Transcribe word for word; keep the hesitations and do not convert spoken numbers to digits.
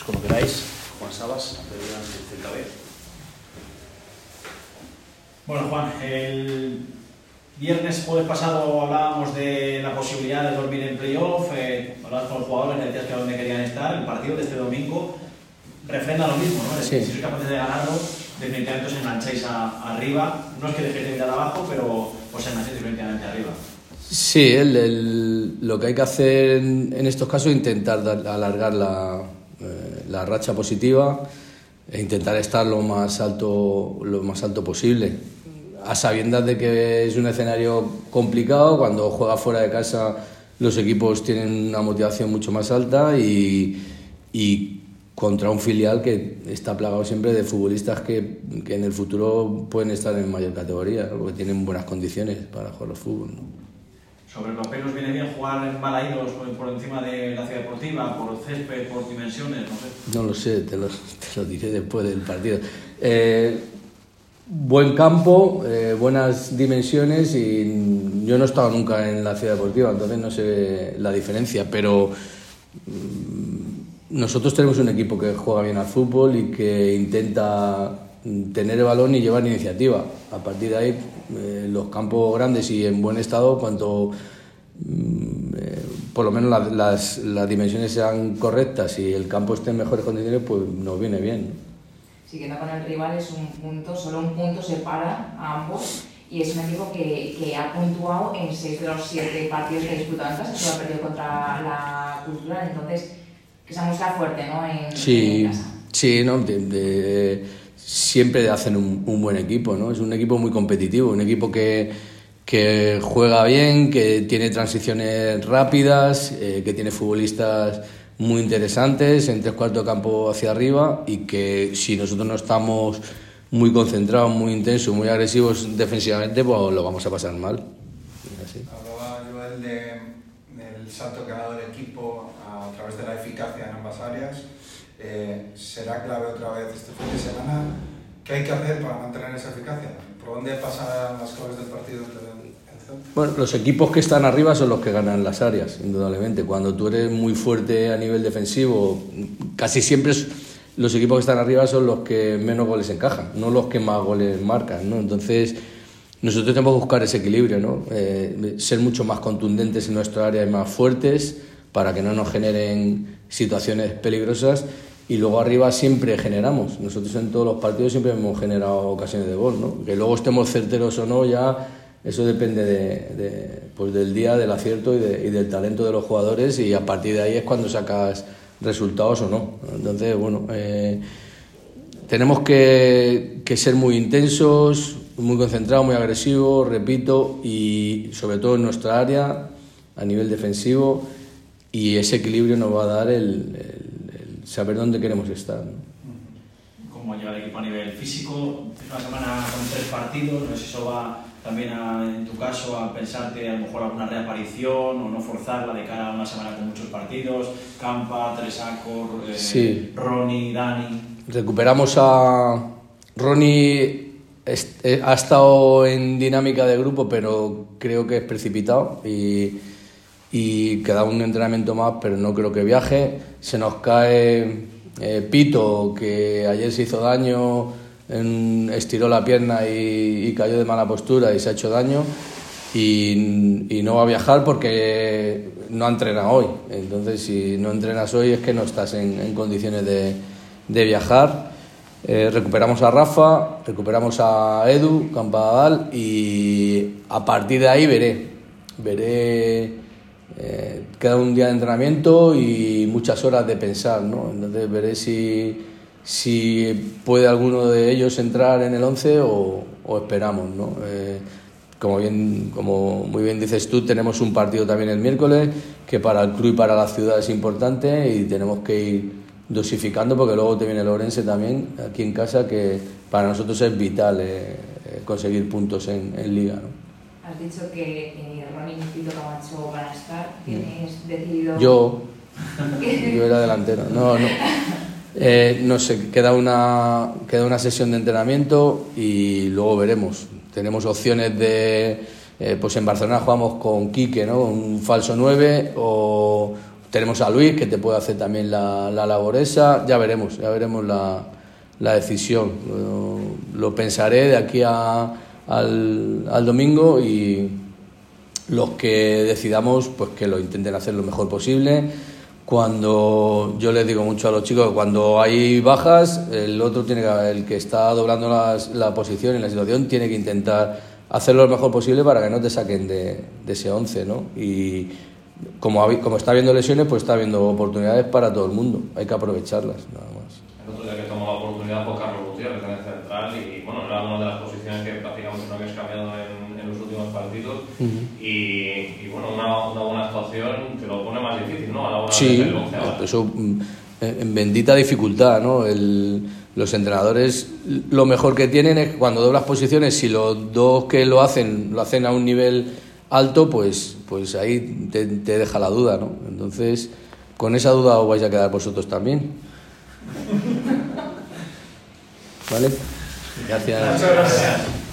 Como queráis. Juan Sabas, anterior del Celta B. Bueno, Juan, el viernes, jueves pasado hablábamos de la posibilidad de dormir en playoff, eh, hablabas con los jugadores, decías que a dónde querían estar. El partido de este domingo refrenda lo mismo, ¿no? Es decir, sí. Si sois capaces de ganarlo, definitivamente os engancháis a, arriba. No es que dejéis de mirar abajo, pero os engancháis definitivamente arriba. Sí, el, el, lo que hay que hacer en, en estos casos es intentar dar, alargar la, eh, la racha positiva e intentar estar lo más alto, lo más alto posible. A sabiendas de que es un escenario complicado, cuando juegas fuera de casa los equipos tienen una motivación mucho más alta y, y contra un filial que está plagado siempre de futbolistas que, que en el futuro pueden estar en mayor categoría, porque tienen buenas condiciones para jugar al fútbol, ¿no? Sobre el papel, ¿os viene bien jugar en Balaídos por encima de la ciudad deportiva, por césped, por dimensiones? No sé. No lo sé, te lo, te lo diré después del partido. Eh, buen campo, eh, buenas dimensiones, y yo no he estado nunca en la ciudad deportiva, entonces no sé la diferencia, pero mmm, nosotros tenemos un equipo que juega bien al fútbol y que intenta tener el balón y llevar iniciativa. A partir de ahí, eh, los campos grandes y en buen estado, cuanto eh, por lo menos la, las, las dimensiones sean correctas y el campo esté en mejores condiciones, pues nos viene bien, ¿no? Siguiendo con el rival, es un punto, solo un punto separa a ambos, y es un equipo que, que ha puntuado en seis de los siete partidos que ha disputado en casa, solo ha perdido contra la Cultural, entonces que se ha mostrado fuerte, ¿no? En, sí, en casa. Sí, no, de, de, siempre hacen un, un buen equipo, ¿no? Es un equipo muy competitivo, un equipo que, que juega bien, que tiene transiciones rápidas, eh, que tiene futbolistas muy interesantes en tres cuartos de campo hacia arriba, y que si nosotros no estamos muy concentrados, muy intensos, muy agresivos defensivamente, pues lo vamos a pasar mal. Así. Hablaba Joel de, del salto que ha dado el equipo a través de la eficacia en ambas áreas. Eh, ¿Será clave otra vez este fin de semana? ¿Qué hay que hacer para mantener esa eficacia? ¿Por dónde pasan las claves del partido entre el, el centro? Bueno, los equipos que están arriba son los que ganan las áreas, indudablemente. Cuando tú eres muy fuerte a nivel defensivo, casi siempre los equipos que están arriba son los que menos goles encajan, no los que más goles marcan, ¿no? Entonces, nosotros tenemos que buscar ese equilibrio, ¿no? Eh, ser mucho más contundentes en nuestra área y más fuertes para que no nos generen situaciones peligrosas. Y luego arriba siempre generamos. Nosotros en todos los partidos siempre hemos generado ocasiones de gol, ¿no? Que luego estemos certeros o no, ya eso depende de, de, pues del día, del acierto y, de, y del talento de los jugadores, y a partir de ahí es cuando sacas resultados o no. Entonces, bueno, eh, tenemos que, que ser muy intensos, muy concentrados, muy agresivos, repito, y sobre todo en nuestra área, a nivel defensivo, y ese equilibrio nos va a dar el, el saber dónde queremos estar, ¿no? ¿Cómo lleva el equipo a nivel físico? Es una semana con tres partidos, no sé si eso va también a, en tu caso, a pensarte a lo mejor alguna reaparición o no forzarla de cara a una semana con muchos partidos. Campa, Tresacor, eh, sí. Ronnie, Dani. Recuperamos a Ronnie, ha estado en dinámica de grupo, pero creo que es precipitado y y queda un entrenamiento más, pero no creo que viaje. Se nos cae eh, Pito, que ayer se hizo daño, en, estiró la pierna y, y cayó de mala postura y se ha hecho daño, y, y no va a viajar porque no ha entrenado hoy. Entonces, si no entrenas hoy es que no estás en, en condiciones de, de viajar. Eh, recuperamos a Rafa, recuperamos a Edu Campadal, y a partir de ahí veré veré Eh, queda un día de entrenamiento y muchas horas de pensar, ¿no? Entonces veré si, si puede alguno de ellos entrar en el once o, o esperamos, ¿no? Eh, como, bien, como muy bien dices tú, tenemos un partido también el miércoles que para el club y para la ciudad es importante, y tenemos que ir dosificando, porque luego te viene el Ourense también aquí en casa, que para nosotros es vital eh, conseguir puntos en, en Liga, ¿no? Has dicho que eh, Ronnie y Pito Camacho van a estar. ¿Tienes decidido...? Yo, yo era delantero. No, no. Eh, no sé, queda una, queda una sesión de entrenamiento y luego veremos. Tenemos opciones de... Eh, pues en Barcelona jugamos con Quique, ¿no? Un falso nueve, o, tenemos a Luis, que te puede hacer también la, la labor esa. Ya veremos, ya veremos la, la decisión. Lo, lo pensaré de aquí a, al, al domingo, y los que decidamos, pues que lo intenten hacer lo mejor posible. Cuando yo les digo mucho a los chicos que cuando hay bajas, el otro tiene que, el que está doblando las, la posición y la situación, tiene que intentar hacerlo lo mejor posible para que no te saquen de, de ese once, ¿no? Y como, como está habiendo lesiones, pues está habiendo oportunidades para todo el mundo, hay que aprovecharlas, nada más. El otro día que tomó la oportunidad fue Carlos Gutiérrez en el central, y bueno, era una de las posiciones que prácticamente no habías cambiado en, en los últimos partidos. Uh-huh. y, y bueno, una, una buena actuación te lo pone más difícil, ¿no? A la hora sí, de hacer el once ahora. Eso en bendita dificultad, ¿no? El, los entrenadores lo mejor que tienen es que cuando doblas posiciones, si los dos que lo hacen lo hacen a un nivel alto, pues, pues ahí te, te deja la duda, ¿no? Entonces, con esa duda os vais a quedar vosotros también. ¿Vale? Gracias. Muchas gracias.